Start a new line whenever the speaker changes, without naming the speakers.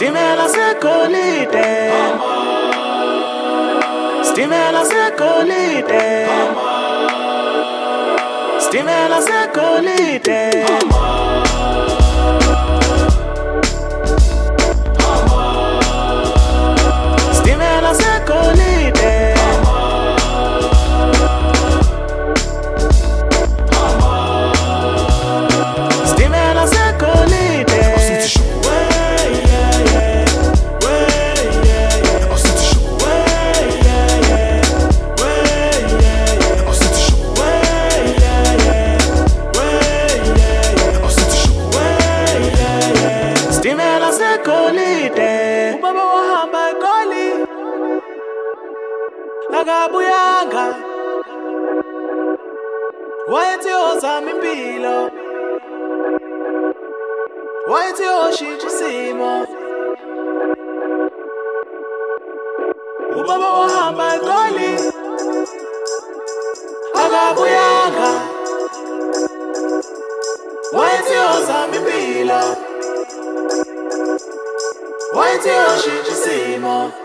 Stimela sekolite, stimela sekolite, stimela sekolite. Stimela sekolite, stimela sekolite. Stimela sekolite, ubaba wahamba eGoli akabuyanga, wayethi uyozama impilo, wayethi uyoshintsha isimo. Ubaba wahamba eGoli akabuyanga, wayethi uyozama impilo, wayethi uyoshintsha isimo.